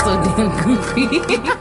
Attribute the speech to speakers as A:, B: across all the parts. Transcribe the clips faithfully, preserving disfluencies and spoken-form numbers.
A: sou dengue.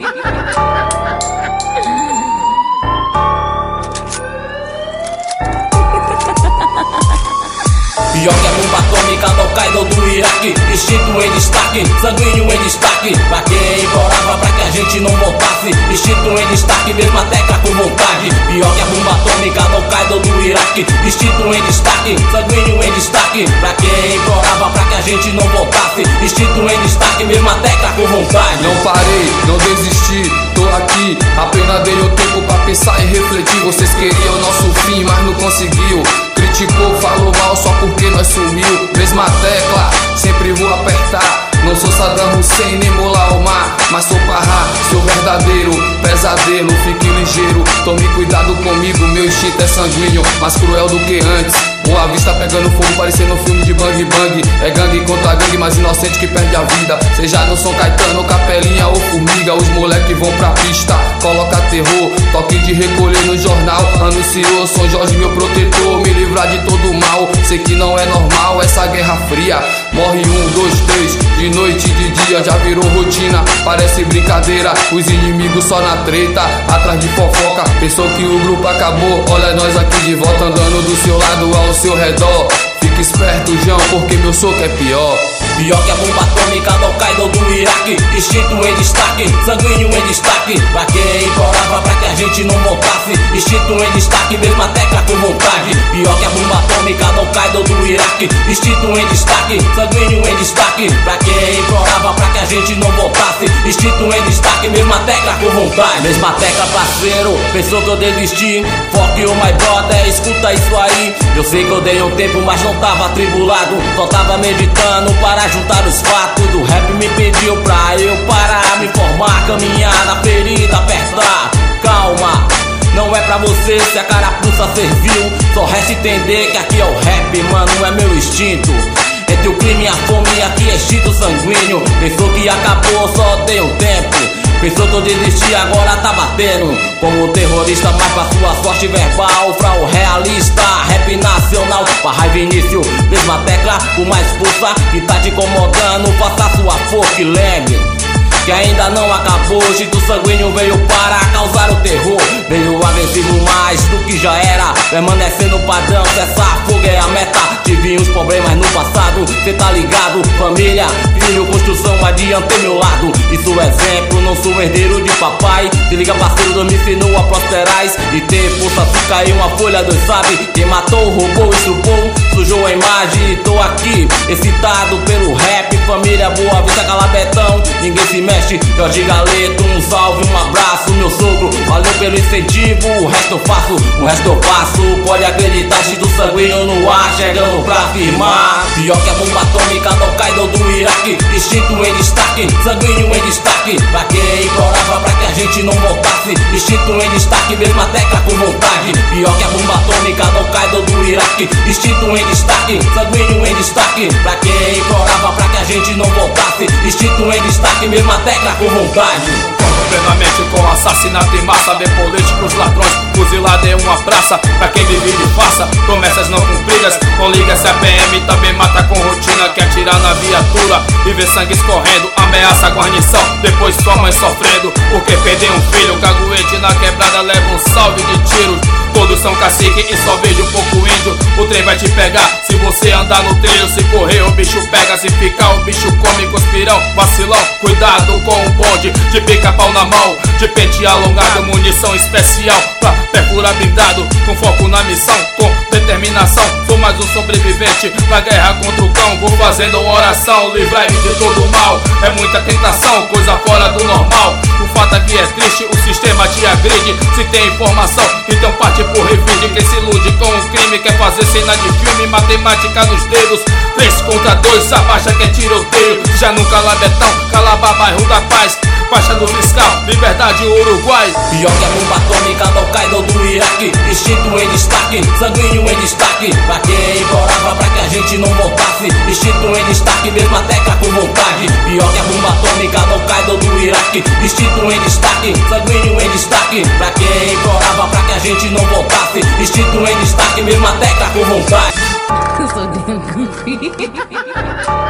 B: Pior que a bomba atômica do Al-Qaeda do Iraque, instinto em destaque, sanguíneo em destaque. Pra quem implorava pra que a gente não voltasse, instinto em destaque, mesma tecla com vontade. Pior que a bomba atômica do Al-Qaeda do Iraque, instinto em destaque, sanguíneo em destaque. Pra quem implorava pra que a gente não voltasse, instinto em destaque, mesma tecla com vontade.
C: Não parei, não desisti, tô aqui, apenas dei o tempo pra pensar e refletir. Vocês queriam o nosso fim, mas não conseguiu. Criticou, falou mal só porque nós sumiu. Mesma tecla, sempre vou apertar. Não sou Saddam Hussein nem Mullah Omar, mas sou Parra, seu verdadeiro pesadelo. Fique ligeiro, tome cuidado comigo. Meu instinto é sanguíneo, mais cruel do que antes. Boa Vista pegando fogo, parecendo um filme de bang bang. É gangue contra gangue, mas inocente que perde a vida. Seja no São Caetano, Capelinha ou Formiga, os moleque vão pra pista, coloca terror, toque de recolher no jornal. Anunciou São Jorge meu protetor, me livrar de todo mal. Sei que não é normal essa guerra fria. Morre um, dois, três, de noite e de dia, já virou rotina, parece brincadeira. Os inimigos só na treta, atrás de fofoca. Pensou que o grupo acabou, olha nós aqui de volta, andando do seu lado ao seu redor. Fique esperto, João, porque meu soco é pior.
B: Pior que a bomba atômica do Al-Qaeda do Iraque, instinto em destaque, sanguíneo em destaque. Pra quem implorava pra que a gente não voltasse, instinto em destaque, mesma tecla com vontade. Pior que a bomba atômica do Al-Qaeda do Iraque, instinto em destaque, sanguíneo em destaque. Pra quem implorava pra que a gente não voltasse, instinto em destaque, mesma tecla com vontade. Mesma tecla, parceiro, pensou que eu desisti? Fuck you, my brother, escuta isso aí. Eu sei que eu dei um tempo, mas não tava atribulado, só tava meditando para juntar os fatos. Do rap me pediu pra eu parar, me formar, caminhar na ferida, apertar. Calma, não é pra você se a carapuça serviu. Só resta entender que aqui é o rap, mano, é meu instinto. Entre o crime e a fome, aqui é instinto sanguíneo. Pensou que acabou, só tem um tempo. Pensou que eu desisti, agora tá batendo como terrorista, mas pra sua sorte verbal. Pra o realista, rap nacional. Pra raiva início, mesma tecla com mais força que tá te incomodando. Faça sua força e lembre que ainda não acabou. O instinto sanguíneo veio para causar o terror. Veio agressivo mais do que já era, permanecendo padrão. Se essa fuga é a meta, tive uns problemas no passado, cê tá ligado? Família, filho, construção, adiantei meu lado. Isso é exemplo, não sou herdeiro de papai. Se liga parceiro, Deus me ensinou a prosperais e ter força se cair uma folha, Deus sabe. Quem matou, roubou, estrupou, sujou a imagem. E tô aqui, excitado pelo rap. Família, Boa Vista, Calabetão, ninguém se mexe. Jorge Galeto, um salve, um abraço, meu sogro. Valeu pelo incentivo, o resto eu faço, o resto eu faço. Pode acreditar, instinto sanguíneo no ar, chegando pra firmar. Pior que a bomba atômica do Al-Qaeda do Iraque, instinto em destaque, sanguíneo em destaque. Pra quem implorava pra que a gente não voltasse, instinto em destaque, mesma tecla com vontade. Pior que a bomba atômica do Al-Qaeda do Iraque, instinto em destaque, sanguíneo em destaque. Pra quem implorava pra que a gente não voltasse, instinto em destaque, mesma tecla com vontade.
D: Plenamente com assassinato em massa, ver políticos ladrões fuzilado em uma praça. Pra quem vive de farsa, promessas não cumpridas. Com liga C P M também mata com rotina. Quer atirar na viatura e ver sangue escorrendo. Ameaça a guarnição, depois sua mãe sofrendo porque perdeu um filho. Caguete na quebrada leva um salve de tiros. Todos são cacique e só vejo um pouco índio. O trem vai te pegar se você andar no trilho. Se correr o bicho pega, se ficar o bicho come. Conspirão, vacilão, cuidado com o bonde. De pica-pau na mão, de pente alongado. Munição especial pra perfurar blindado. Com foco na missão, com determinação. Sou mais um sobrevivente na guerra contra o cão. Vou fazendo oração, livrai-me de todo mal. É muita tentação, coisa fora do normal. O fato aqui é triste, o sistema te agride. Se tem informação, então parte por revide. Quem se ilude com o crime quer fazer cena de filme. Matemática nos dedos, três contra dois, abaixa que é tiroteio. Já no Calabetão, Calabá, bairro da Paz, Baixa do Fiscal, Liberdade, Uruguai.
B: Pior que a bomba atômica do Al-Qaeda do Iraque, instinto em destaque, sanguíneo em destaque. Pra quem implorava pra que a gente não voltasse, instinto em destaque, mesma tecla com vontade. Pior que a bomba atômica do Al-Qaeda do Iraque, instinto em destaque, sanguíneo em destaque. Pra quem implorava pra que a gente não voltasse, instinto em destaque, mesma tecla com vontade.
A: Eu sou dengue.